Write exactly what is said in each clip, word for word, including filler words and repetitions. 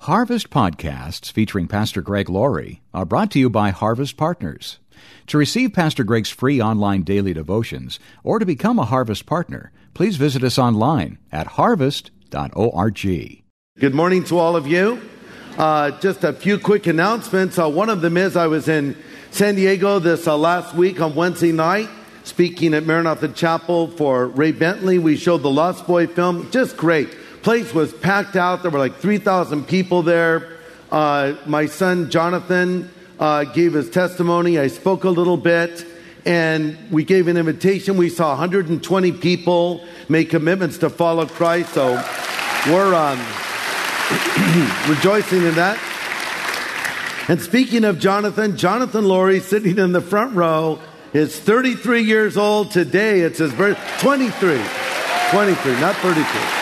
Harvest podcasts featuring Pastor Greg Laurie are brought to you by Harvest Partners. To receive Pastor Greg's free online daily devotions or to become a Harvest partner, please visit us online at harvest dot org. Good morning to all of you. Uh, just a few quick announcements. Uh, one of them is I was in San Diego this uh, last week on Wednesday night, speaking at Maranatha Chapel for Ray Bentley. We showed the Lost Boy film. Just great. Place was packed out. There were like three thousand people there. Uh, my son Jonathan uh, gave his testimony. I spoke a little bit, and we gave an invitation. We saw one hundred twenty people make commitments to follow Christ. So we're um, rejoicing in that. And speaking of Jonathan, Jonathan Laurie, sitting in the front row, is thirty-three years old today. It's his birth. twenty-three. twenty-three, not thirty-three.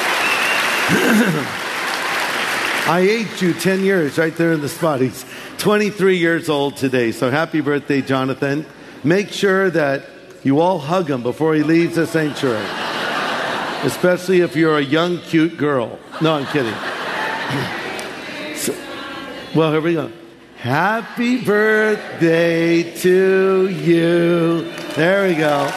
I aged you ten years right there in the spot. He's twenty-three years old today. So happy birthday, Jonathan. Make sure that you all hug him before he leaves the sanctuary. Especially if you're a young, cute girl. No, I'm kidding. So, well, here we go. Happy birthday to you. There we go.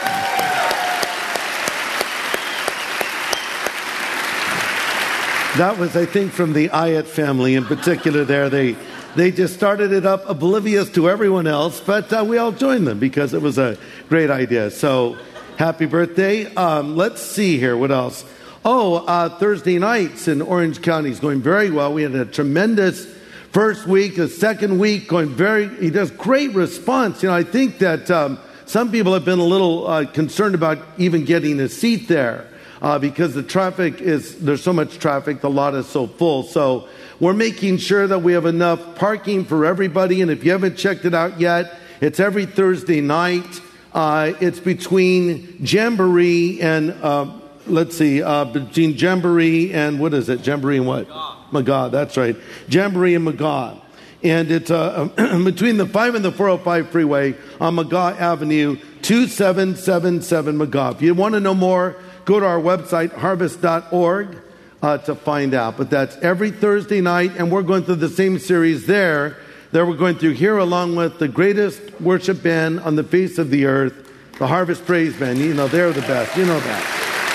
That was, I think, from the Ayat family in particular there. They they just started it up oblivious to everyone else, but uh, we all joined them because it was a great idea. So, happy birthday. Um, let's see here. What else? Oh, uh, Thursday nights in Orange County is going very well. We had a tremendous first week. The second week going very, he does great response. You know, I think that um, some people have been a little uh, concerned about even getting a seat there. Uh, because the traffic is, there's so much traffic, the lot is so full. So we're making sure that we have enough parking for everybody. And if you haven't checked it out yet, it's every Thursday night. Uh, it's between Jamboree and, uh, let's see, uh, between Jamboree and, what is it? Jamboree and what? Magaw, that's right. Jamboree and Magaw. And it's uh, between the five and the four oh five freeway on Magaw Avenue, two seven seven seven Magaw. If you want to know more, go to our website, harvest dot org, uh, to find out. But that's every Thursday night, and we're going through the same series there that we're going through here, along with the greatest worship band on the face of the earth, the Harvest Praise Band. You know, they're the best. You know that.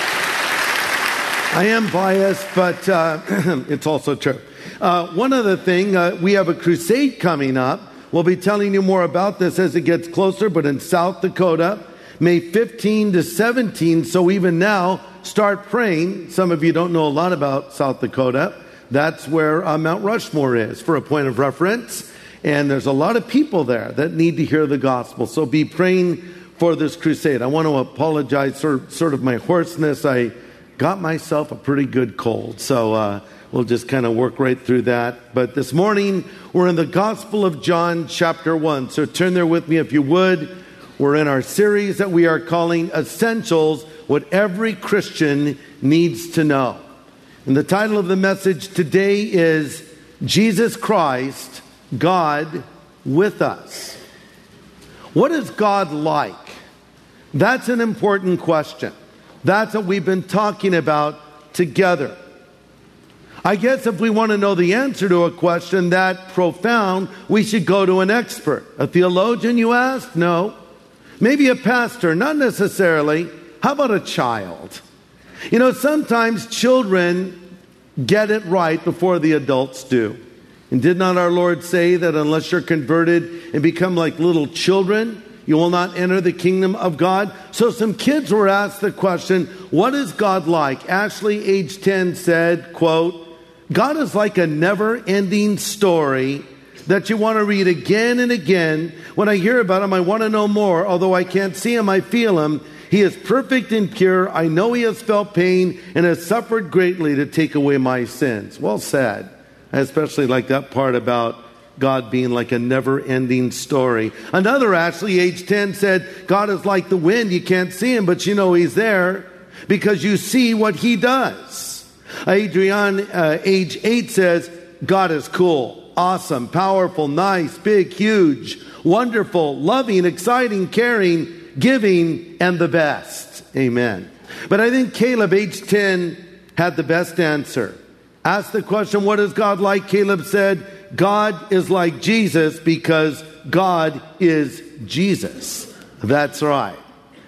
I am biased, but uh, it's also true. Uh, one other thing, uh, we have a crusade coming up. We'll be telling you more about this as it gets closer, but in South Dakota, May fifteenth to seventeenth, so even now, start praying. Some of you don't know a lot about South Dakota. That's where uh, Mount Rushmore is, for a point of reference. And there's a lot of people there that need to hear the gospel. So be praying for this crusade. I want to apologize for sort of my hoarseness. I got myself a pretty good cold. So uh, we'll just kind of work right through that. But this morning, we're in the Gospel of John, chapter one. So turn there with me if you would. We're in our series that we are calling Essentials, What Every Christian Needs to Know. And the title of the message today is Jesus Christ, God with Us. What is God like? That's an important question. That's what we've been talking about together. I guess if we want to know the answer to a question that profound, we should go to an expert. A theologian, you ask? No. Maybe a pastor, not necessarily. How about a child? You know, sometimes children get it right before the adults do. And did not our Lord say that unless you're converted and become like little children, you will not enter the kingdom of God? So some kids were asked the question, what is God like? Ashley, age ten, said, quote, God is like a never-ending story that you want to read again and again. When I hear about him, I want to know more. Although I can't see him, I feel him. He is perfect and pure. I know he has felt pain and has suffered greatly to take away my sins. Well said. I especially like that part about God being like a never-ending story. Another, Ashley, age ten, said, God is like the wind. You can't see him, but you know he's there because you see what he does. Adrian, uh, age eight, says, God is cool. Awesome, powerful, nice, big, huge, wonderful, loving, exciting, caring, giving, and the best. Amen. But I think Caleb, age ten, had the best answer. Asked the question, what is God like? Caleb said, God is like Jesus because God is Jesus. That's right.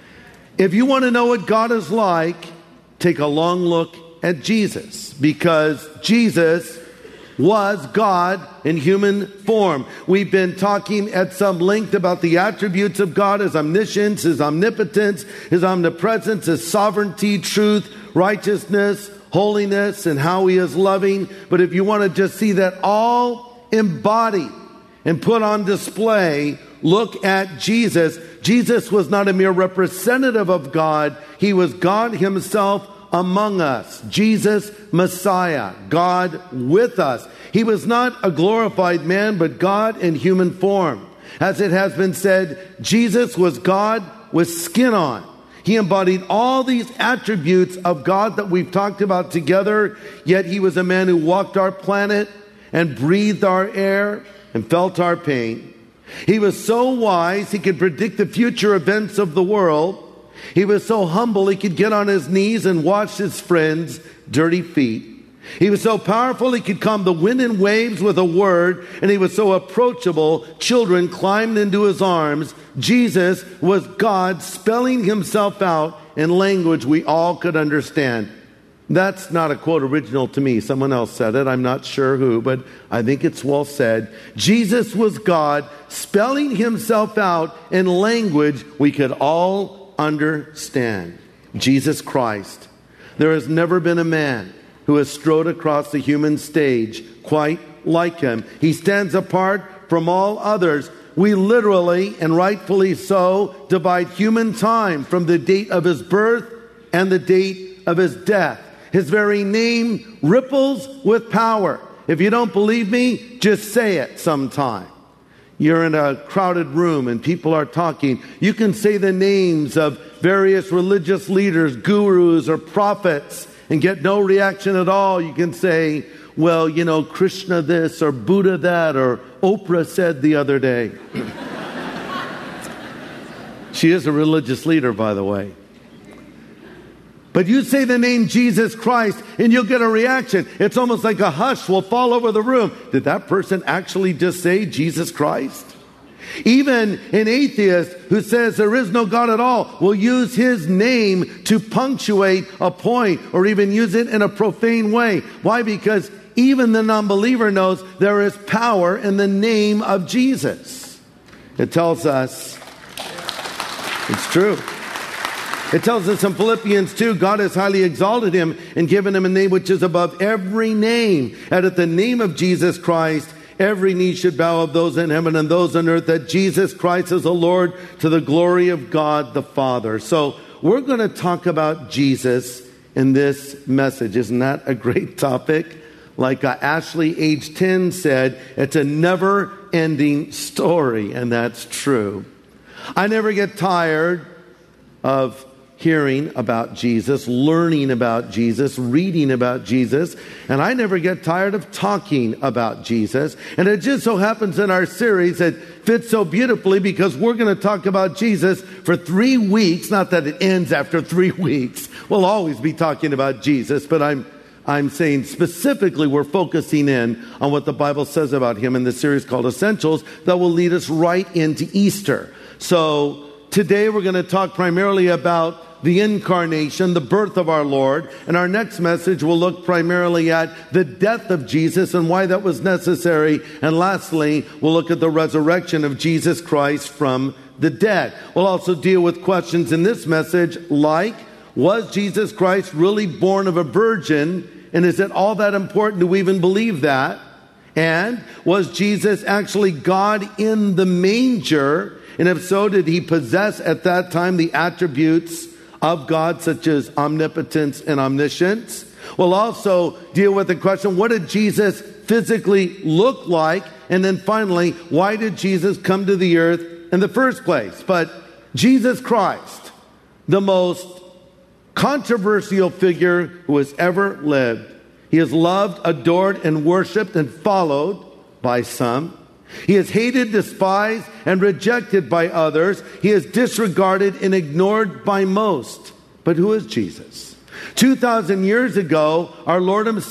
If you want to know what God is like, take a long look at Jesus, because Jesus was God in human form. We've been talking at some length about the attributes of God, His omniscience, His omnipotence, His omnipresence, His sovereignty, truth, righteousness, holiness, and how He is loving. But if you want to just see that all embodied and put on display, look at Jesus. Jesus was not a mere representative of God. He was God Himself among us. Jesus, Messiah, God with us. He was not a glorified man, but God in human form. As it has been said, Jesus was God with skin on. He embodied all these attributes of God that we've talked about together, yet He was a man who walked our planet and breathed our air and felt our pain. He was so wise, He could predict the future events of the world. He was so humble, He could get on His knees and wash His friends' dirty feet. He was so powerful, He could calm the wind and waves with a word. And He was so approachable, children climbed into His arms. Jesus was God spelling Himself out in language we all could understand. That's not a quote original to me. Someone else said it. I'm not sure who, but I think it's well said. Jesus was God spelling Himself out in language we could all understand. Jesus Christ. There has never been a man who has strode across the human stage quite like Him. He stands apart from all others. We literally, and rightfully so, divide human time from the date of His birth and the date of His death. His very name ripples with power. If you don't believe me, just say it sometime. You're in a crowded room and people are talking. You can say the names of various religious leaders, gurus, or prophets and get no reaction at all. You can say, well, you know, Krishna this or Buddha that or Oprah said the other day. She is a religious leader, by the way. But you say the name Jesus Christ and you'll get a reaction. It's almost like a hush will fall over the room. Did that person actually just say Jesus Christ? Even an atheist who says there is no God at all will use his name to punctuate a point or even use it in a profane way. Why? Because even the non-believer knows there is power in the name of Jesus. It tells us, it's true. It tells us in Philippians two, God has highly exalted Him and given Him a name which is above every name. And at the name of Jesus Christ, every knee should bow of those in heaven and those on earth, that Jesus Christ is the Lord, to the glory of God the Father. So we're going to talk about Jesus in this message. Isn't that a great topic? Like uh, Ashley, age ten, said, it's a never-ending story, and that's true. I never get tired of hearing about Jesus, learning about Jesus, reading about Jesus, and I never get tired of talking about Jesus. And it just so happens in our series it fits so beautifully because we're going to talk about Jesus for three weeks. Not that it ends after three weeks. We'll always be talking about Jesus, but I'm I'm saying specifically we're focusing in on what the Bible says about Him in this series called Essentials that will lead us right into Easter. So today we're going to talk primarily about the incarnation, the birth of our Lord. And our next message will look primarily at the death of Jesus and why that was necessary. And lastly, we'll look at the resurrection of Jesus Christ from the dead. We'll also deal with questions in this message like, was Jesus Christ really born of a virgin? And is it all that important to even believe that? And was Jesus actually God in the manger? And if so, did He possess at that time the attributes of God, such as omnipotence and omniscience? We'll also deal with the question, what did Jesus physically look like? And then finally, why did Jesus come to the earth in the first place? But Jesus Christ, the most controversial figure who has ever lived. He is loved, adored, and worshiped and followed by some. He is hated, despised, and rejected by others. He is disregarded and ignored by most. But who is Jesus? two thousand years ago, our Lord Himself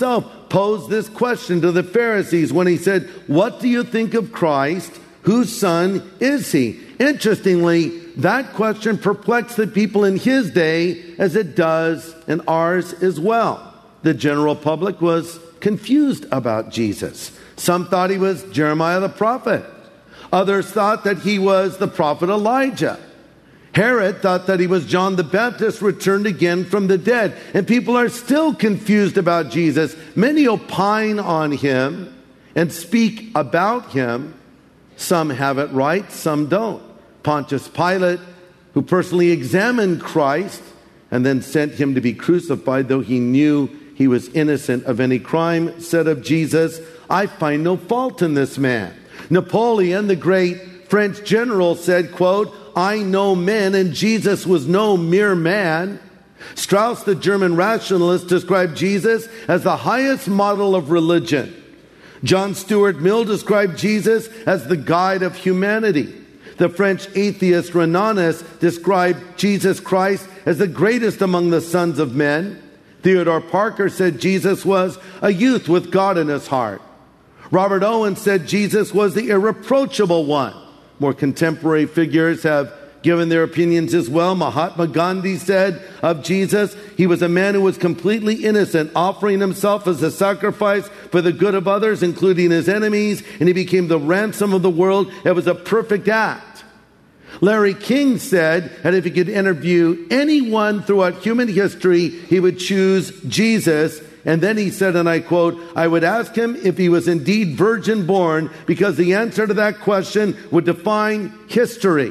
posed this question to the Pharisees when he said, "What do you think of Christ? Whose son is he?" Interestingly, that question perplexed the people in his day as it does in ours as well. The general public was confused about Jesus. Some thought he was Jeremiah the prophet. Others thought that he was the prophet Elijah. Herod thought that he was John the Baptist returned again from the dead. And people are still confused about Jesus. Many opine on him and speak about him. Some have it right, some don't. Pontius Pilate, who personally examined Christ and then sent him to be crucified, though he knew he was innocent of any crime, said of Jesus, "I find no fault in this man." Napoleon, the great French general, said, quote, "I know men, and Jesus was no mere man." Strauss, the German rationalist, described Jesus as the highest model of religion. John Stuart Mill described Jesus as the guide of humanity. The French atheist Renanis described Jesus Christ as the greatest among the sons of men. Theodore Parker said Jesus was a youth with God in his heart. Robert Owen said Jesus was the irreproachable one. More contemporary figures have given their opinions as well. Mahatma Gandhi said of Jesus, he was a man who was completely innocent, offering himself as a sacrifice for the good of others, including his enemies, and he became the ransom of the world. It was a perfect act. Larry King said that if he could interview anyone throughout human history, he would choose Jesus. And then he said, and I quote, "I would ask him if he was indeed virgin born, because the answer to that question would define history."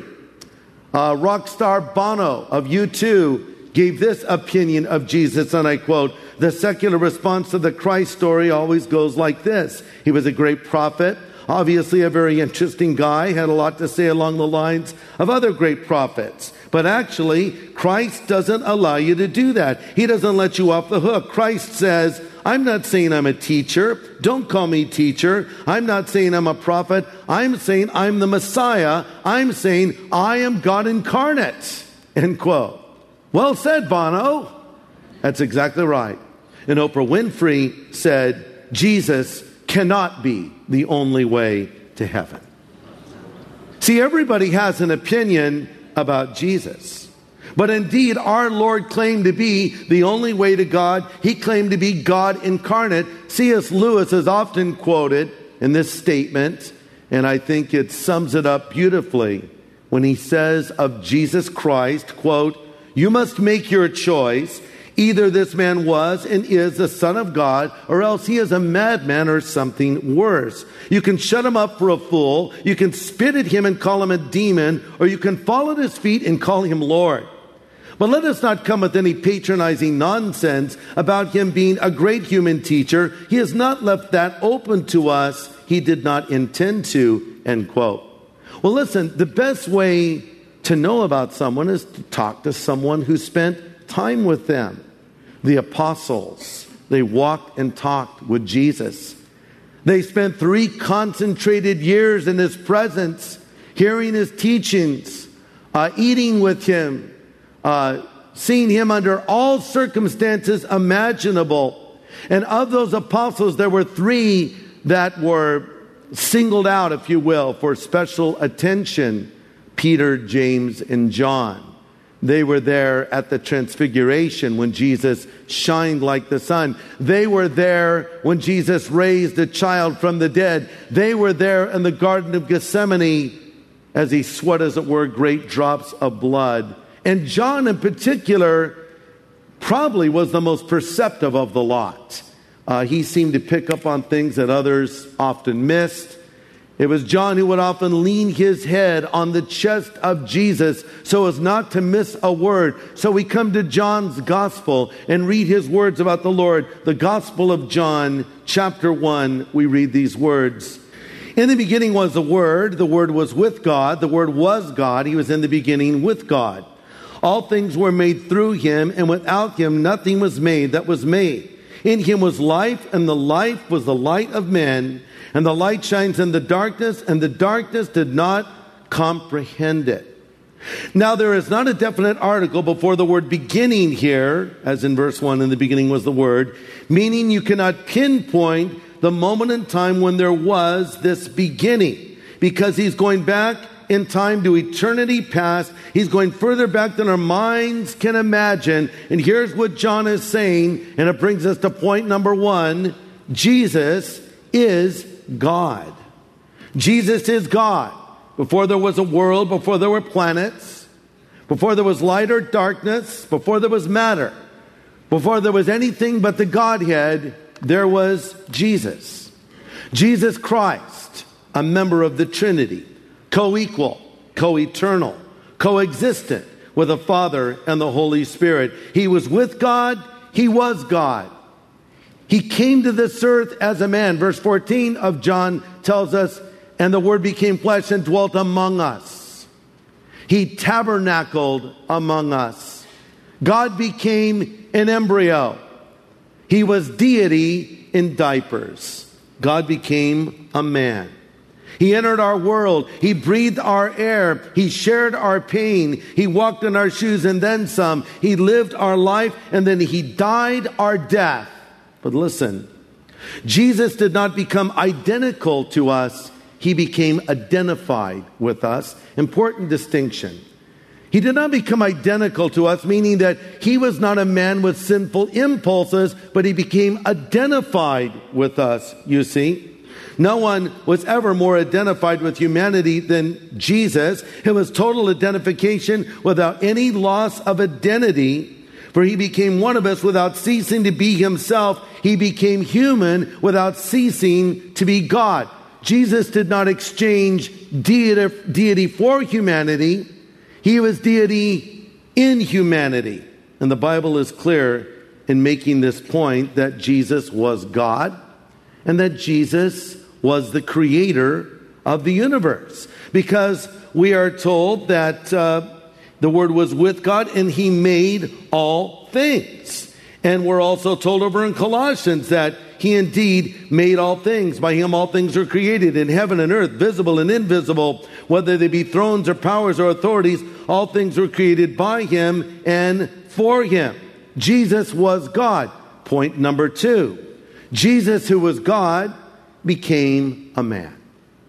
Uh, rock star Bono of U two gave this opinion of Jesus, and I quote, "The secular response to the Christ story always goes like this. He was a great prophet, obviously a very interesting guy, had a lot to say along the lines of other great prophets. But actually, Christ doesn't allow you to do that. He doesn't let you off the hook. Christ says, I'm not saying I'm a teacher. Don't call me teacher. I'm not saying I'm a prophet. I'm saying I'm the Messiah. I'm saying I am God incarnate." End quote. Well said, Bono. That's exactly right. And Oprah Winfrey said, Jesus cannot be the only way to heaven. See, everybody has an opinion about Jesus. But indeed, our Lord claimed to be the only way to God. He claimed to be God incarnate. C S Lewis is often quoted in this statement, and I think it sums it up beautifully when he says of Jesus Christ, quote, "You must make your choice. Either this man was and is the Son of God, or else he is a madman or something worse. You can shut him up for a fool, you can spit at him and call him a demon, or you can fall at his feet and call him Lord. But let us not come with any patronizing nonsense about him being a great human teacher. He has not left that open to us. He did not intend to," end quote. Well, listen, the best way to know about someone is to talk to someone who spent time with them. The apostles, they walked and talked with Jesus. They spent three concentrated years in his presence, hearing his teachings, uh, eating with him, uh, seeing him under all circumstances imaginable. And of those apostles, there were three that were singled out, if you will, for special attention: Peter, James, and John. They were there at the Transfiguration when Jesus shined like the sun. They were there when Jesus raised a child from the dead. They were there in the Garden of Gethsemane as he sweat, as it were, great drops of blood. And John in particular probably was the most perceptive of the lot. Uh, he seemed to pick up on things that others often missed. It was John who would often lean his head on the chest of Jesus so as not to miss a word. So we come to John's gospel and read his words about the Lord. The Gospel of John, chapter one, we read these words. "In the beginning was the Word. The Word was with God. The Word was God. He was in the beginning with God. All things were made through him, and without him nothing was made that was made. In him was life, and the life was the light of men. And the light shines in the darkness, and the darkness did not comprehend it." Now, there is not a definite article before the word beginning here, as in verse one, in the beginning was the word, meaning you cannot pinpoint the moment in time when there was this beginning, because he's going back in time to eternity past. He's going further back than our minds can imagine. And here's what John is saying, and it brings us to point number one. Jesus is God. Jesus is God. Before there was a world, before there were planets, before there was light or darkness, before there was matter, before there was anything but the Godhead, there was Jesus. Jesus Christ, a member of the Trinity, co-equal, co-eternal, co-existent with the Father and the Holy Spirit. He was with God. He was God. He came to this earth as a man. Verse fourteen of John tells us, and the Word became flesh and dwelt among us. He tabernacled among us. God became an embryo. He was deity in diapers. God became a man. He entered our world. He breathed our air. He shared our pain. He walked in our shoes and then some. He lived our life, and then he died our death. But listen, Jesus did not become identical to us. He became identified with us. Important distinction. He did not become identical to us, meaning that he was not a man with sinful impulses, but he became identified with us, you see. No one was ever more identified with humanity than Jesus. It was total identification without any loss of identity, for he became one of us without ceasing to be himself. He became human without ceasing to be God. Jesus did not exchange deity, deity for humanity. He was deity in humanity. And the Bible is clear in making this point that Jesus was God and that Jesus was the creator of the universe. Because we are told that uh, the Word was with God and he made all things. And we're also told over in Colossians that he indeed made all things. By him all things are created in heaven and earth, visible and invisible, whether they be thrones or powers or authorities. All things were created by him and for him. Jesus was God. Point number two. Jesus, who was God, became a man.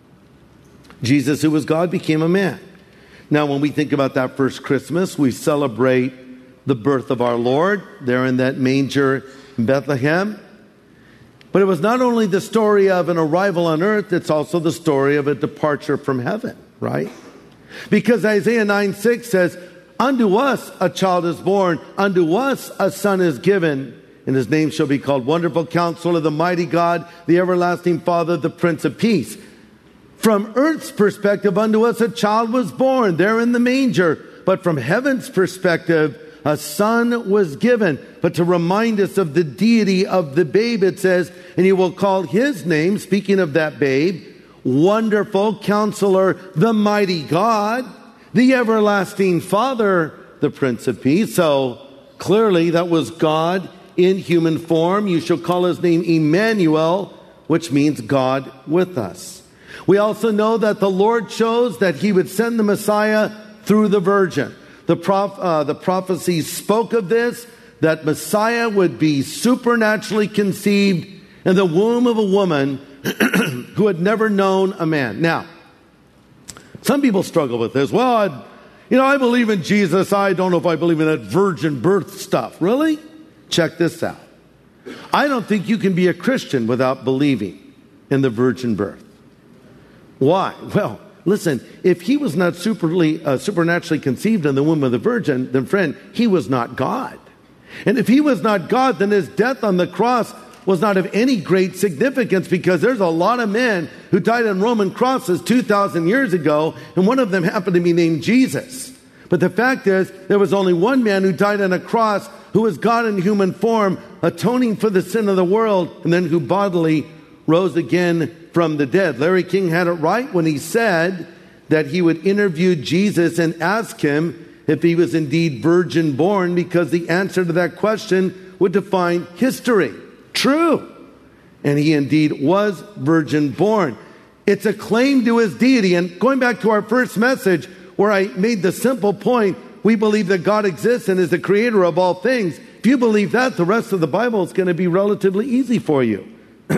Jesus, who was God, became a man. Now, when we think about that first Christmas, we celebrate the birth of our Lord there in that manger in Bethlehem. But it was not only the story of an arrival on earth, it's also the story of a departure from heaven, right? Because Isaiah nine six says, unto us a child is born, unto us a son is given, and his name shall be called Wonderful Counselor, the Mighty God, the Everlasting Father, the Prince of Peace. From earth's perspective, unto us a child was born, there in the manger. But from heaven's perspective, a son was given. But to remind us of the deity of the babe, it says, and he will call his name, speaking of that babe, Wonderful Counselor, the Mighty God, the Everlasting Father, the Prince of Peace. So clearly that was God in human form. You shall call his name Emmanuel, which means God with us. We also know that the Lord chose that he would send the Messiah through the Virgin. The, prof, uh, the prophecies spoke of this, that Messiah would be supernaturally conceived in the womb of a woman who had never known a man. Now, some people struggle with this. Well, I, you know, I believe in Jesus. I don't know if I believe in that virgin birth stuff. Really? Check this out. I don't think you can be a Christian without believing in the virgin birth. Why? Well, listen, if he was not superly, uh, supernaturally conceived in the womb of the virgin, then friend, he was not God. And if he was not God, then his death on the cross was not of any great significance, because there's a lot of men who died on Roman crosses two thousand years ago, and one of them happened to be named Jesus. But the fact is, there was only one man who died on a cross who was God in human form, atoning for the sin of the world, and then who bodily rose again from the dead. Larry King had it right when he said that he would interview Jesus and ask him if he was indeed virgin born, because the answer to that question would define history. True. And he indeed was virgin born. It's a claim to his deity. And going back to our first message, where I made the simple point, we believe that God exists and is the creator of all things. If you believe that, the rest of the Bible is going to be relatively easy for you.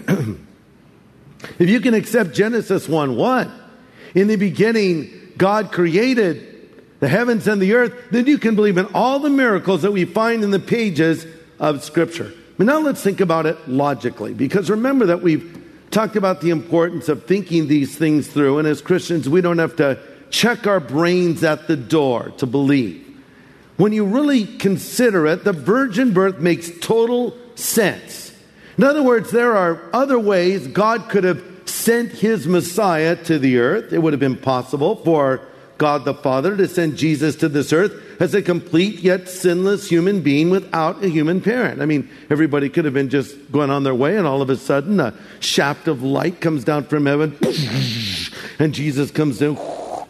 If you can accept Genesis one one, in the beginning, God created the heavens and the earth, then you can believe in all the miracles that we find in the pages of Scripture. But now let's think about it logically, because remember that we've talked about the importance of thinking these things through, and as Christians, we don't have to check our brains at the door to believe. When you really consider it, the virgin birth makes total sense. In other words, there are other ways God could have sent his Messiah to the earth. It would have been possible for God the Father to send Jesus to this earth as a complete yet sinless human being without a human parent. I mean, everybody could have been just going on their way, and all of a sudden a shaft of light comes down from heaven, and Jesus comes in.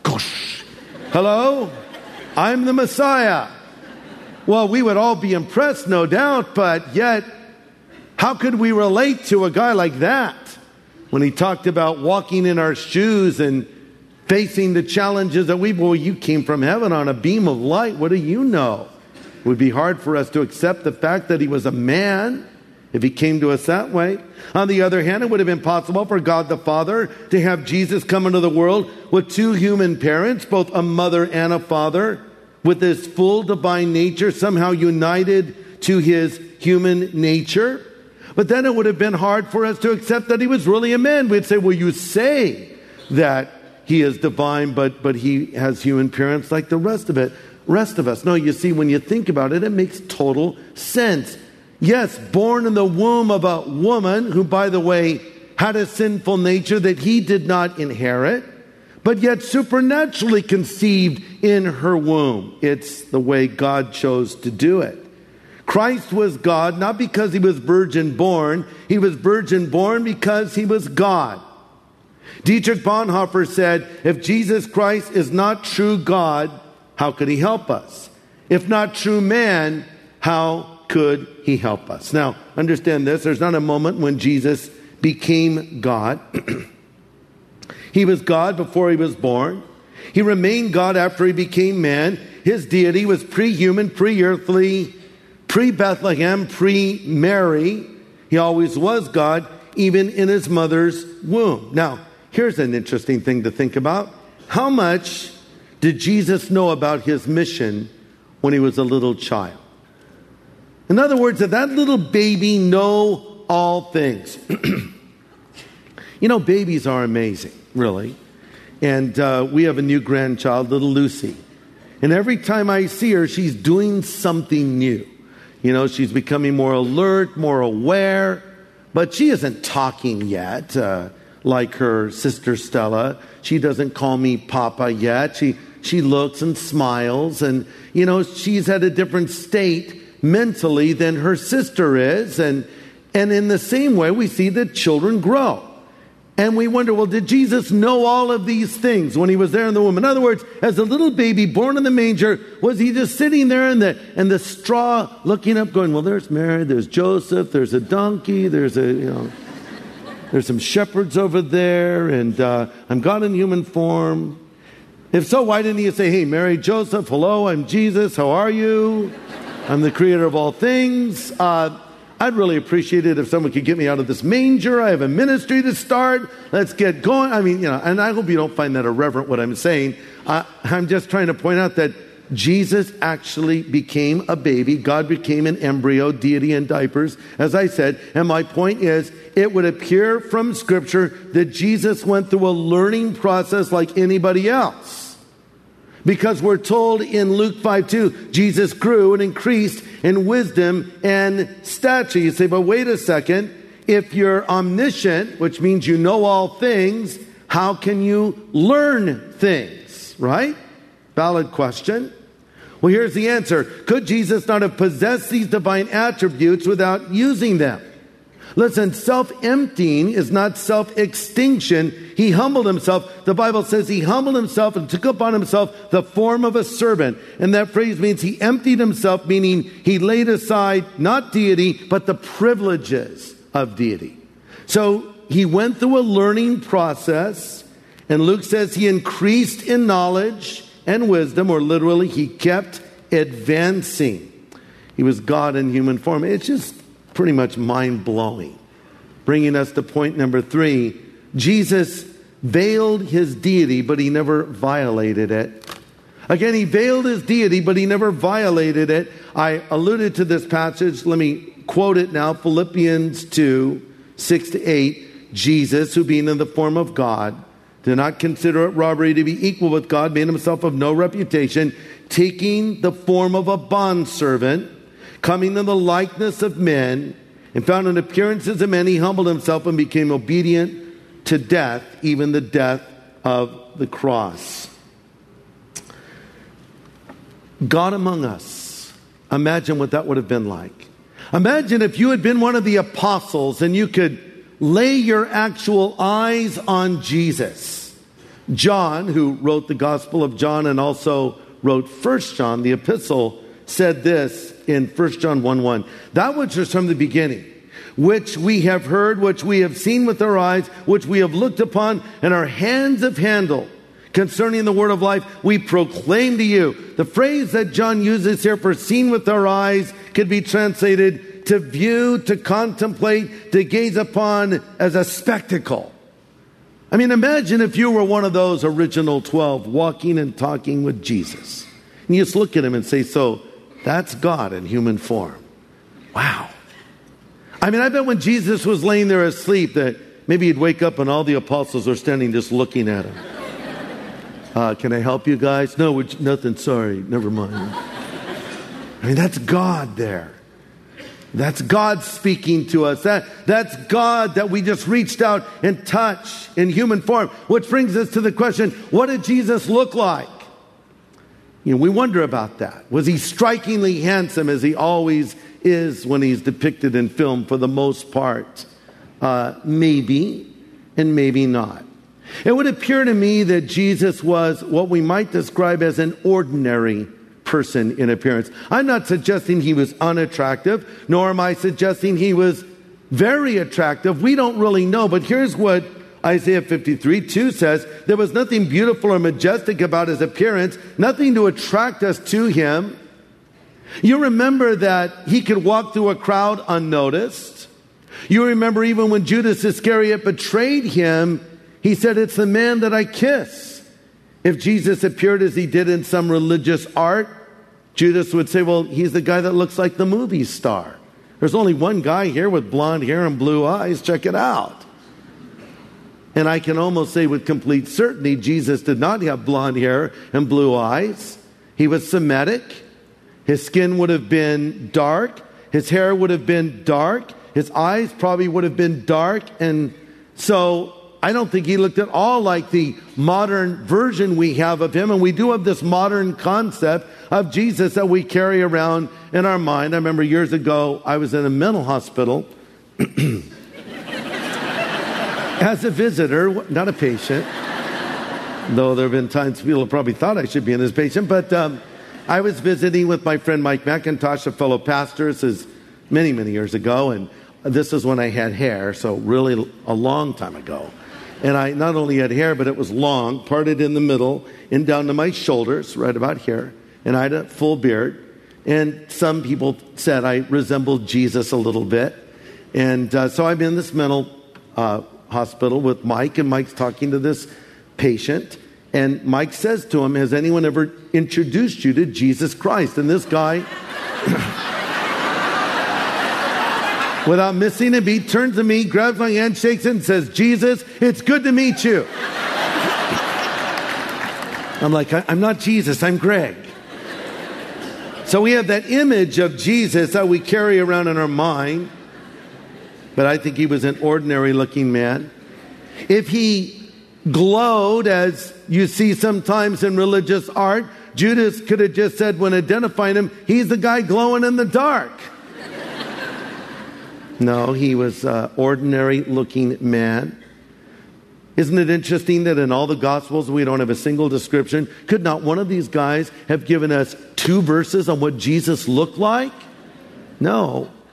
Hello? I'm the Messiah. Well, we would all be impressed, no doubt, but yet, how could we relate to a guy like that when he talked about walking in our shoes and facing the challenges that we, well, you came from heaven on a beam of light. What do you know? It would be hard for us to accept the fact that he was a man if he came to us that way. On the other hand, it would have been possible for God the Father to have Jesus come into the world with two human parents, both a mother and a father, with his full divine nature somehow united to his human nature. But then it would have been hard for us to accept that he was really a man. We'd say, well, you say that he is divine, but but he has human parents like the rest of it, rest of us. No, you see, when you think about it, it makes total sense. Yes, born in the womb of a woman who, by the way, had a sinful nature that he did not inherit, but yet supernaturally conceived in her womb. It's the way God chose to do it. Christ was God, not because he was virgin born. He was virgin born because he was God. Dietrich Bonhoeffer said, if Jesus Christ is not true God, how could he help us? If not true man, how could he help us? Now, understand this. There's not a moment when Jesus became God. He was God before he was born. He remained God after he became man. His deity was pre-human, pre-earthly, pre-Bethlehem, pre-Mary. He always was God, even in his mother's womb. Now, here's an interesting thing to think about. How much did Jesus know about his mission when he was a little child? In other words, did that little baby know all things? You know, babies are amazing, really. And uh, we have a new grandchild, little Lucy. And every time I see her, she's doing something new. You know, she's becoming more alert, more aware. But she isn't talking yet. Uh, Like her sister Stella. She doesn't call me Papa yet. She she looks and smiles, and you know, she's at a different state mentally than her sister is. And and in the same way, we see that children grow. And we wonder, well, did Jesus know all of these things when he was there in the womb? In other words, as a little baby born in the manger, was he just sitting there in the in the straw looking up going, well, there's Mary, there's Joseph, there's a donkey, there's a, you know, there's some shepherds over there, and uh, I'm God in human form. If so, why didn't he say, hey, Mary, Joseph, hello, I'm Jesus, how are you? I'm the creator of all things. Uh, I'd really appreciate it if someone could get me out of this manger. I have a ministry to start. Let's get going. I mean, you know, and I hope you don't find that irreverent what I'm saying. Uh, I'm just trying to point out that Jesus actually became a baby. God became an embryo, deity in diapers, as I said. And my point is, it would appear from Scripture that Jesus went through a learning process like anybody else. Because we're told in Luke five two, Jesus grew and increased in wisdom and stature. You say, but wait a second. If you're omniscient, which means you know all things, how can you learn things, right? Valid question. Well, here's the answer. Could Jesus not have possessed these divine attributes without using them? Listen, self-emptying is not self-extinction. He humbled himself. The Bible says he humbled himself and took upon himself the form of a servant. And that phrase means he emptied himself, meaning he laid aside not deity, but the privileges of deity. So he went through a learning process, and Luke says he increased in knowledge and wisdom, or literally, he kept advancing. He was God in human form. It's just pretty much mind-blowing. Bringing us to point number three, Jesus veiled his deity, but he never violated it. Again, he veiled his deity, but he never violated it. I alluded to this passage. Let me quote it now. Philippians two, six to eight. Jesus, who being in the form of God, did not consider it robbery to be equal with God, made himself of no reputation, taking the form of a bondservant, coming in the likeness of men, and found an appearance as a man, he humbled himself and became obedient to death, even the death of the cross. God among us. Imagine what that would have been like. Imagine if you had been one of the apostles and you could lay your actual eyes on Jesus. John, who wrote the Gospel of John and also wrote First John, the epistle, said this in First John one one. That which is from the beginning, which we have heard, which we have seen with our eyes, which we have looked upon, and our hands have handled. Concerning the word of life, we proclaim to you. The phrase that John uses here for seen with our eyes could be translated to view, to contemplate, to gaze upon as a spectacle. I mean, imagine if you were one of those original twelve walking and talking with Jesus. And you just look at him and say, so that's God in human form. Wow. I mean, I bet when Jesus was laying there asleep that maybe he'd wake up and all the apostles are standing just looking at him. Uh, can I help you guys? No, we're, nothing, sorry, never mind. I mean, that's God there. That's God speaking to us. That, that's God that we just reached out and touched in human form. Which brings us to the question, what did Jesus look like? You know, we wonder about that. Was he strikingly handsome as he always is when he's depicted in film for the most part? Uh, maybe, and maybe not. It would appear to me that Jesus was what we might describe as an ordinary person in appearance. I'm not suggesting he was unattractive, nor am I suggesting he was very attractive. We don't really know, but here's what Isaiah fifty-three two says. There was nothing beautiful or majestic about his appearance, nothing to attract us to him. You remember that he could walk through a crowd unnoticed. You remember even when Judas Iscariot betrayed him, he said, it's the man that I kiss. If Jesus appeared as he did in some religious art, Judas would say, well, he's the guy that looks like the movie star. There's only one guy here with blonde hair and blue eyes. Check it out. And I can almost say with complete certainty, Jesus did not have blonde hair and blue eyes. He was Semitic. His skin would have been dark. His hair would have been dark. His eyes probably would have been dark. And so I don't think he looked at all like the modern version we have of him. And we do have this modern concept of Jesus that we carry around in our mind. I remember years ago, I was in a mental hospital as a visitor, not a patient. Though there have been times people have probably thought I should be in as a patient. But um, I was visiting with my friend Mike McIntosh, a fellow pastor. This is many, many years ago. And this is when I had hair, so really a long time ago. And I not only had hair, but it was long, parted in the middle and down to my shoulders, right about here. And I had a full beard. And some people said I resembled Jesus a little bit. And uh, so I'm in this mental uh, hospital with Mike, and Mike's talking to this patient. And Mike says to him, has anyone ever introduced you to Jesus Christ? And this guy, without missing a beat, turns to me, grabs my hand, shakes it, and says, Jesus, it's good to meet you. I'm like, I'm not Jesus, I'm Greg. So we have that image of Jesus that we carry around in our mind. But I think he was an ordinary looking man. If he glowed, as you see sometimes in religious art, Judas could have just said when identifying him, he's the guy glowing in the dark. No, he was an ordinary looking man. Isn't it interesting that in all the Gospels we don't have a single description? Could not one of these guys have given us two verses on what Jesus looked like? No.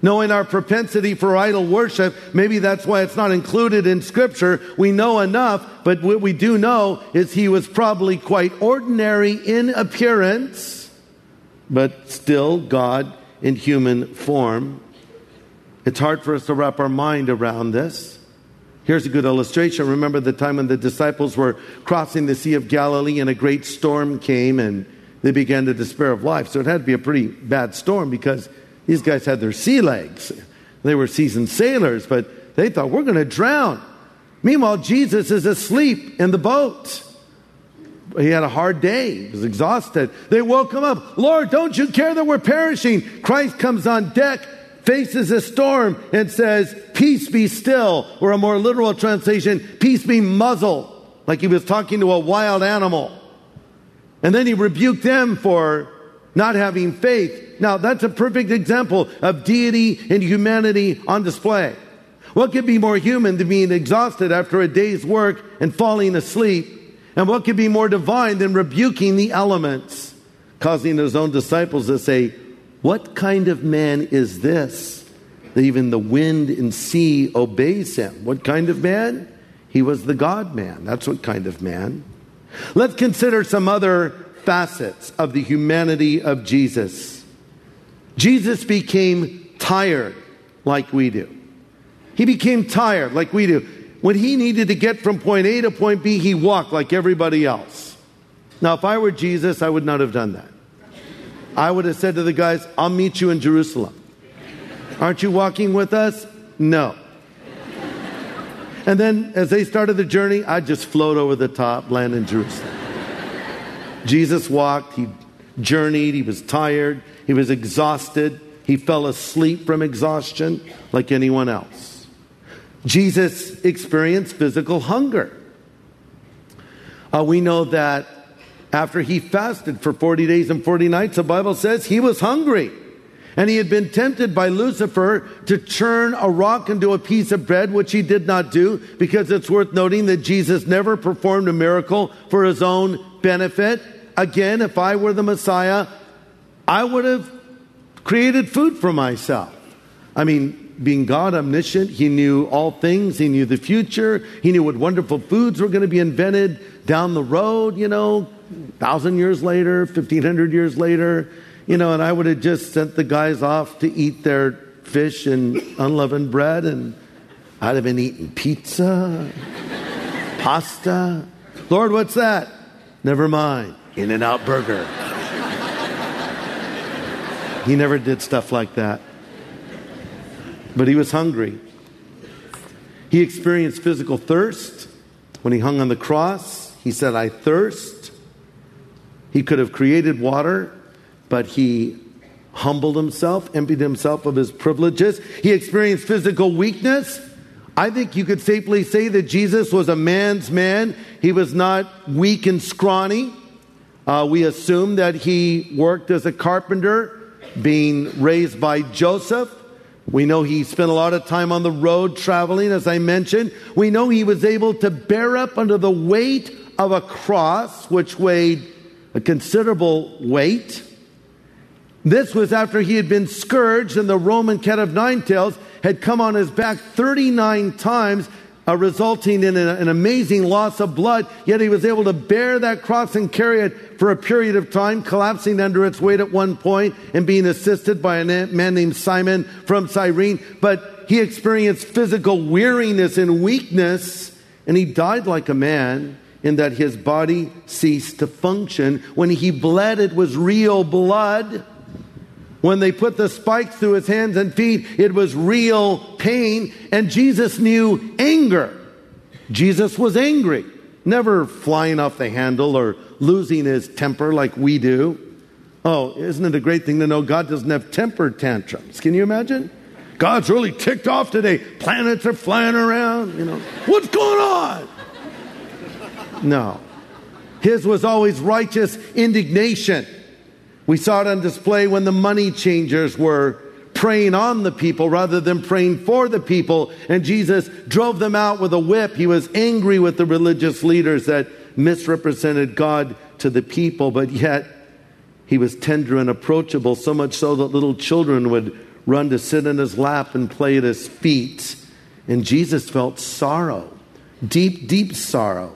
Knowing our propensity for idol worship, maybe that's why it's not included in Scripture. We know enough, but what we do know is he was probably quite ordinary in appearance, but still God in human form. It's hard for us to wrap our mind around this. Here's a good illustration. Remember the time when the disciples were crossing the Sea of Galilee and a great storm came and they began to despair of life. So it had to be a pretty bad storm because these guys had their sea legs. They were seasoned sailors, but they thought, we're going to drown. Meanwhile, Jesus is asleep in the boat. He had a hard day. He was exhausted. They woke him up. Lord, don't you care that we're perishing? Christ comes on deck, faces a storm, and says, peace be still. Or a more literal translation, peace be muzzled. Like he was talking to a wild animal. And then he rebuked them for not having faith. Now, that's a perfect example of deity and humanity on display. What could be more human than being exhausted after a day's work and falling asleep? And what could be more divine than rebuking the elements, causing his own disciples to say, what kind of man is this, that even the wind and sea obeys him? What kind of man? He was the God-man. That's what kind of man. Let's consider some other facets of the humanity of Jesus. Jesus became tired like we do. He became tired like we do. When he needed to get from point A to point B, he walked like everybody else. Now, if I were Jesus, I would not have done that. I would have said to the guys, I'll meet you in Jerusalem. Aren't you walking with us? No. And then as they started the journey, I'd just float over the top, land in Jerusalem. Jesus walked, he journeyed, he was tired, he was exhausted, he fell asleep from exhaustion like anyone else. Jesus experienced physical hunger. Uh, we know that after he fasted for forty days and forty nights, the Bible says he was hungry. And he had been tempted by Lucifer to turn a rock into a piece of bread, which he did not do, because it's worth noting that Jesus never performed a miracle for his own benefit. Again, if I were the Messiah, I would have created food for myself. I mean, being God omniscient, he knew all things. He knew the future. He knew what wonderful foods were going to be invented down the road, you know, a thousand years later, fifteen hundred years later. You know, and I would have just sent the guys off to eat their fish and unleavened bread, and I'd have been eating pizza, pasta. Lord, what's that? Never mind. In-N-Out Burger. He never did stuff like that. But he was hungry. He experienced physical thirst. When he hung on the cross, he said, I thirst. He could have created water, but he humbled himself, emptied himself of his privileges. He experienced physical weakness. I think you could safely say that Jesus was a man's man. He was not weak and scrawny. Uh, we assume that he worked as a carpenter, being raised by Joseph. We know he spent a lot of time on the road traveling, as I mentioned. We know he was able to bear up under the weight of a cross, which weighed a considerable weight. This was after he had been scourged and the Roman cat of nine tails had come on his back thirty-nine times, uh, resulting in a, an amazing loss of blood. Yet he was able to bear that cross and carry it for a period of time, collapsing under its weight at one point and being assisted by a man named Simon from Cyrene. But he experienced physical weariness and weakness, and he died like a man in that his body ceased to function. When he bled, it was real blood. When they put the spikes through his hands and feet, it was real pain. And Jesus knew anger. Jesus was angry, never flying off the handle or losing his temper like we do. Oh, isn't it a great thing to know God doesn't have temper tantrums? Can you imagine? God's really ticked off today. Planets are flying around. You know, what's going on? No. His was always righteous indignation. We saw it on display when the money changers were preying on the people rather than praying for the people. And Jesus drove them out with a whip. He was angry with the religious leaders that misrepresented God to the people. But yet he was tender and approachable, so much so that little children would run to sit in his lap and play at his feet. And Jesus felt sorrow, deep, deep sorrow.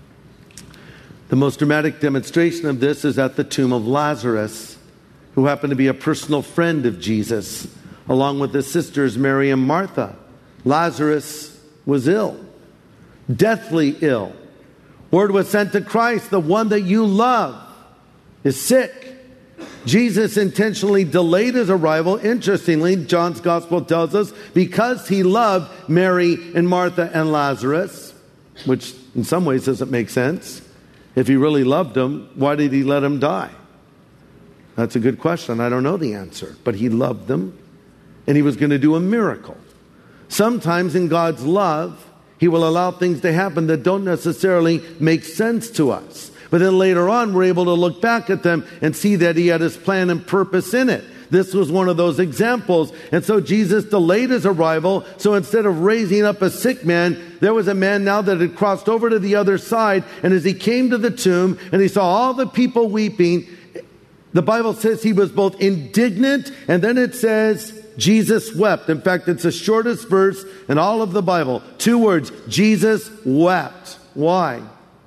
The most dramatic demonstration of this is at the tomb of Lazarus, who happened to be a personal friend of Jesus, along with his sisters Mary and Martha. Lazarus was ill, deathly ill. Word was sent to Christ, the one that you love is sick. Jesus intentionally delayed his arrival. Interestingly, John's gospel tells us because he loved Mary and Martha and Lazarus, which in some ways doesn't make sense. If he really loved them, why did he let them die? That's a good question. I don't know the answer. But he loved them, and he was going to do a miracle. Sometimes in God's love, he will allow things to happen that don't necessarily make sense to us. But then later on, we're able to look back at them and see that he had his plan and purpose in it. This was one of those examples. And so Jesus delayed his arrival. So instead of raising up a sick man, there was a man now that had crossed over to the other side. And as he came to the tomb and he saw all the people weeping, the Bible says he was both indignant, and then it says Jesus wept. In fact, it's the shortest verse in all of the Bible. Two words, Jesus wept. Why?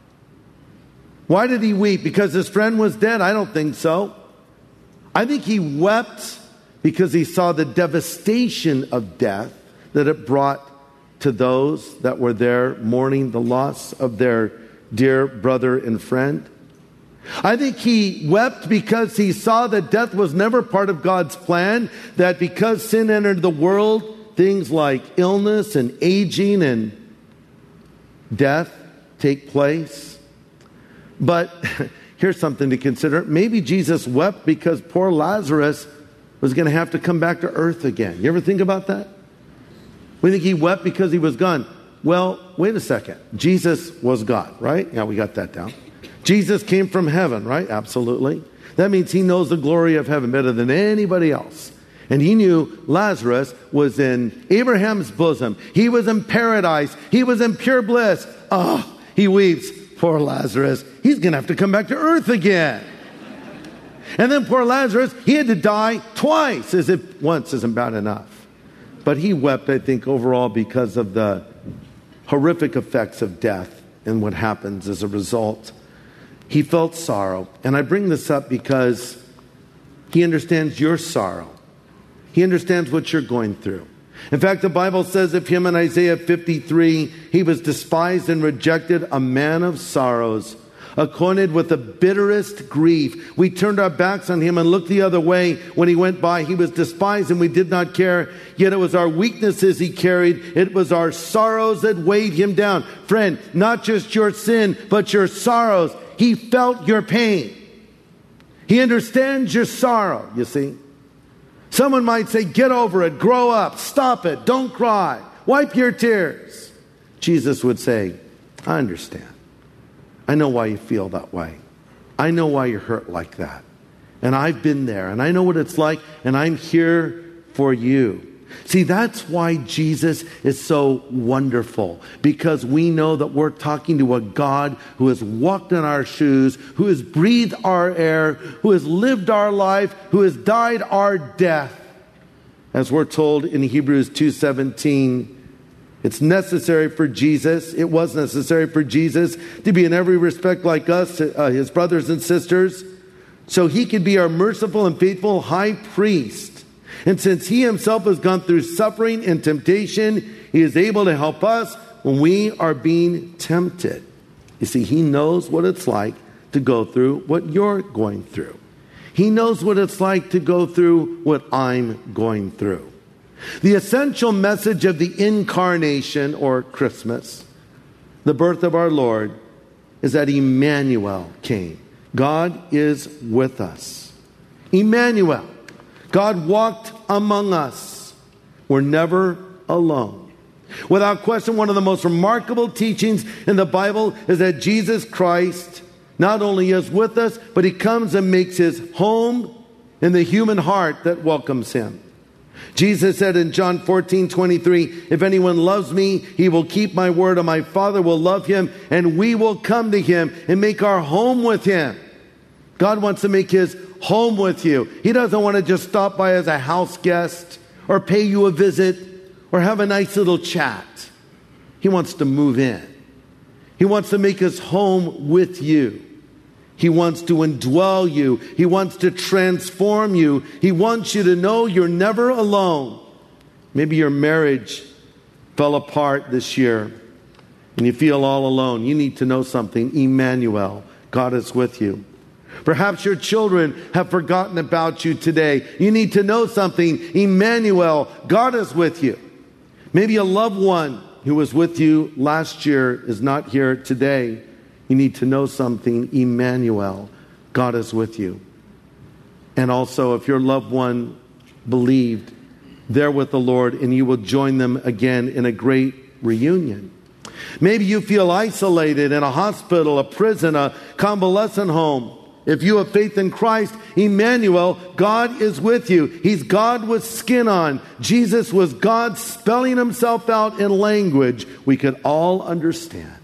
Why did he weep? Because his friend was dead? I don't think so. I think he wept because he saw the devastation of death that it brought to those that were there mourning the loss of their dear brother and friend. I think he wept because he saw that death was never part of God's plan, that because sin entered the world, things like illness and aging and death take place. But here's something to consider. Maybe Jesus wept because poor Lazarus was going to have to come back to earth again. You ever think about that? We think he wept because he was gone. Well, wait a second. Jesus was God, right? Yeah, we got that down. Jesus came from heaven, right? Absolutely. That means he knows the glory of heaven better than anybody else. And he knew Lazarus was in Abraham's bosom. He was in paradise. He was in pure bliss. Oh, he weeps. Poor Lazarus. He's going to have to come back to earth again. And then poor Lazarus, he had to die twice, as if once isn't bad enough. But he wept, I think, overall because of the horrific effects of death and what happens as a result. He felt sorrow. And I bring this up because he understands your sorrow. He understands what you're going through. In fact, the Bible says of him in Isaiah fifty-three, he was despised and rejected, a man of sorrows, acquainted with the bitterest grief. We turned our backs on him and looked the other way when he went by. He was despised and we did not care. Yet it was our weaknesses he carried. It was our sorrows that weighed him down. Friend, not just your sin, but your sorrows. He felt your pain. He understands your sorrow, you see. Someone might say, get over it, grow up, stop it, don't cry, wipe your tears. Jesus would say, I understand. I know why you feel that way. I know why you're hurt like that. And I've been there, and I know what it's like, and I'm here for you. See, that's why Jesus is so wonderful, because we know that we're talking to a God who has walked in our shoes, who has breathed our air, who has lived our life, who has died our death. As we're told in Hebrews two seventeen, it's necessary for Jesus, it was necessary for Jesus to be in every respect like us, uh, his brothers and sisters, so he could be our merciful and faithful high priest. And since he himself has gone through suffering and temptation, he is able to help us when we are being tempted. You see, he knows what it's like to go through what you're going through. He knows what it's like to go through what I'm going through. The essential message of the incarnation, or Christmas, the birth of our Lord, is that Emmanuel came. God is with us. Emmanuel. God walked among us. We're never alone. Without question, one of the most remarkable teachings in the Bible is that Jesus Christ not only is with us, but he comes and makes his home in the human heart that welcomes him. Jesus said in John fourteen twenty-three, if anyone loves me, he will keep my word, and my Father will love him, and we will come to him and make our home with him. God wants to make his home with you. He doesn't want to just stop by as a house guest or pay you a visit or have a nice little chat. He wants to move in. He wants to make his home with you. He wants to indwell you. He wants to transform you. He wants you to know you're never alone. Maybe your marriage fell apart this year and you feel all alone. You need to know something. Emmanuel, God is with you. Perhaps your children have forgotten about you today. You need to know something. Emmanuel, God is with you. Maybe a loved one who was with you last year is not here today. You need to know something. Emmanuel, God is with you. And also, if your loved one believed, they're with the Lord, and you will join them again in a great reunion. Maybe you feel isolated in a hospital, a prison, a convalescent home. If you have faith in Christ, Emmanuel, God is with you. He's God with skin on. Jesus was God spelling himself out in language we could all understand.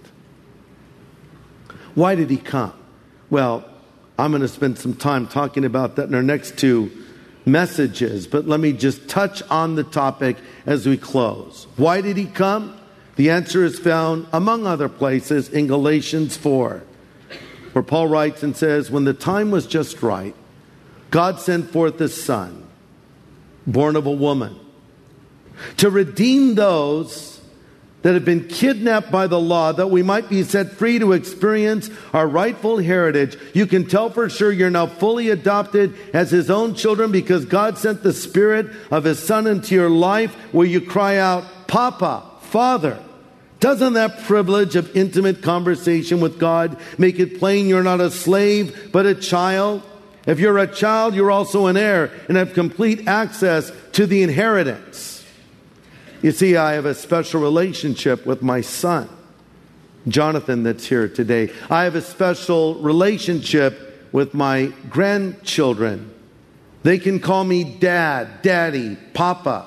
Why did he come? Well, I'm going to spend some time talking about that in our next two messages, but let me just touch on the topic as we close. Why did he come? The answer is found, among other places, in Galatians four. Where Paul writes and says, when the time was just right, God sent forth his Son, born of a woman, to redeem those that have been kidnapped by the law, that we might be set free to experience our rightful heritage. You can tell for sure you're now fully adopted as his own children because God sent the Spirit of his Son into your life where you cry out, Papa, Father. Doesn't that privilege of intimate conversation with God make it plain you're not a slave, but a child? If you're a child, you're also an heir and have complete access to the inheritance. You see, I have a special relationship with my son, Jonathan, that's here today. I have a special relationship with my grandchildren. They can call me Dad, Daddy, Papa.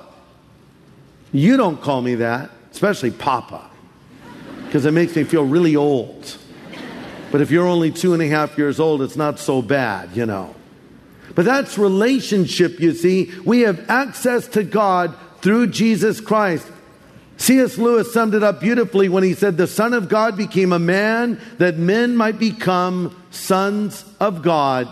You don't call me that, especially Papa, because it makes me feel really old. But if you're only two and a half years old, it's not so bad, you know. But that's relationship, you see. We have access to God through Jesus Christ. C S Lewis summed it up beautifully when he said, the Son of God became a man that men might become sons of God.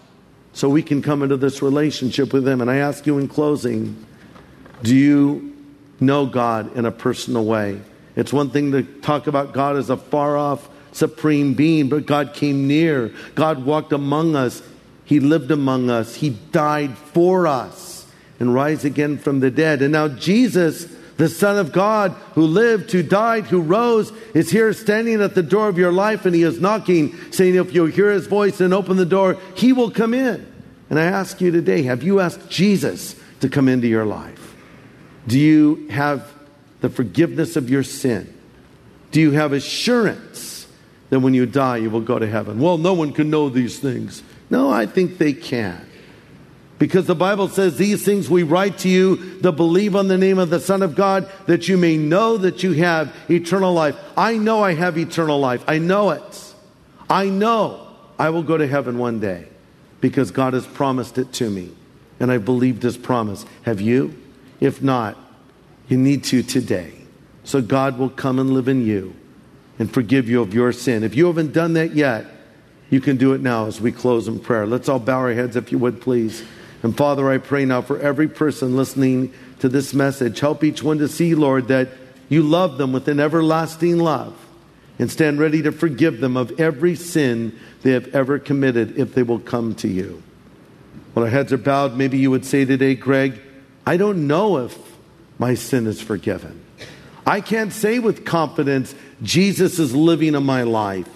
So we can come into this relationship with him. And I ask you in closing, do you know God in a personal way? It's one thing to talk about God as a far-off, supreme being, but God came near. God walked among us. He lived among us. He died for us and rise again from the dead. And now Jesus, the Son of God, who lived, who died, who rose, is here standing at the door of your life, and he is knocking, saying if you'll hear his voice and open the door, he will come in. And I ask you today, have you asked Jesus to come into your life? Do you have the forgiveness of your sin? Do you have assurance that when you die, you will go to heaven? Well, no one can know these things. No, I think they can. Because the Bible says, these things we write to you that believe on the name of the Son of God, that you may know that you have eternal life. I know I have eternal life. I know it. I know I will go to heaven one day because God has promised it to me. And I believed his promise. Have you? If not, you need to today. So God will come and live in you and forgive you of your sin. If you haven't done that yet, you can do it now as we close in prayer. Let's all bow our heads if you would, please. And Father, I pray now for every person listening to this message. Help each one to see, Lord, that you love them with an everlasting love and stand ready to forgive them of every sin they have ever committed if they will come to you. While our heads are bowed, maybe you would say today, Greg, I don't know if my sin is forgiven. I can't say with confidence, Jesus is living in my life.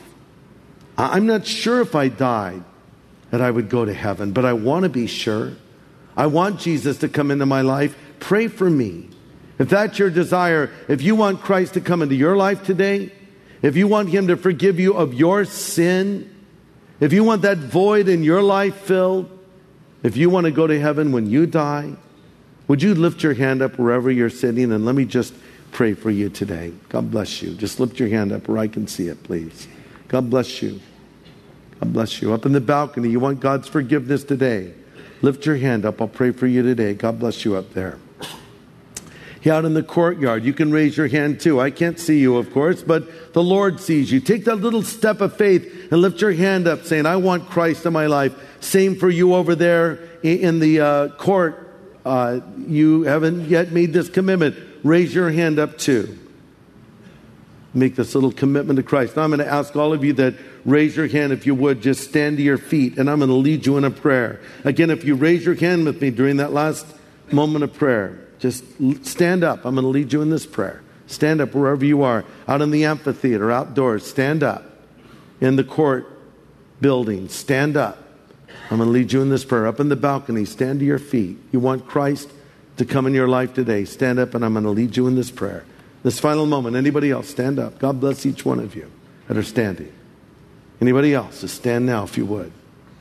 I'm not sure if I died that I would go to heaven, but I want to be sure. I want Jesus to come into my life. Pray for me. If that's your desire, if you want Christ to come into your life today, if you want him to forgive you of your sin, if you want that void in your life filled, if you want to go to heaven when you die, would you lift your hand up wherever you're sitting, and let me just pray for you today. God bless you. Just lift your hand up where I can see it, please. God bless you. God bless you. Up in the balcony, you want God's forgiveness today. Lift your hand up. I'll pray for you today. God bless you up there. Out in the courtyard, you can raise your hand too. I can't see you, of course, but the Lord sees you. Take that little step of faith and lift your hand up saying, I want Christ in my life. Same for you over there in the uh, court. Uh, you haven't yet made this commitment. Raise your hand up too. Make this little commitment to Christ. Now I'm going to ask all of you that raise your hand, if you would, just stand to your feet, and I'm going to lead you in a prayer. Again, if you raise your hand with me during that last moment of prayer, just stand up. I'm going to lead you in this prayer. Stand up wherever you are, out in the amphitheater, outdoors. Stand up. In the court building, stand up. I'm going to lead you in this prayer. Up in the balcony, stand to your feet. You want Christ to come in your life today. Stand up, and I'm going to lead you in this prayer. This final moment, anybody else, stand up. God bless each one of you that are standing. Anybody else, just stand now if you would.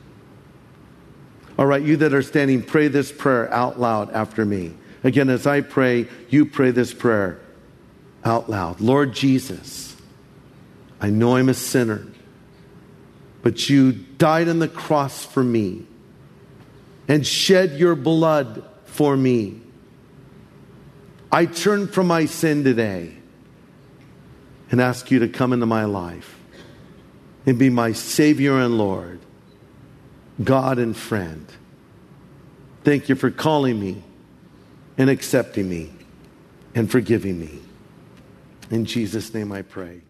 All right, you that are standing, pray this prayer out loud after me. Again, as I pray, you pray this prayer out loud. Lord Jesus, I know I'm a sinner, but you died on the cross for me and shed your blood for me. I turn from my sin today and ask you to come into my life and be my Savior and Lord, God and friend. Thank you for calling me and accepting me and forgiving me. In Jesus' name I pray.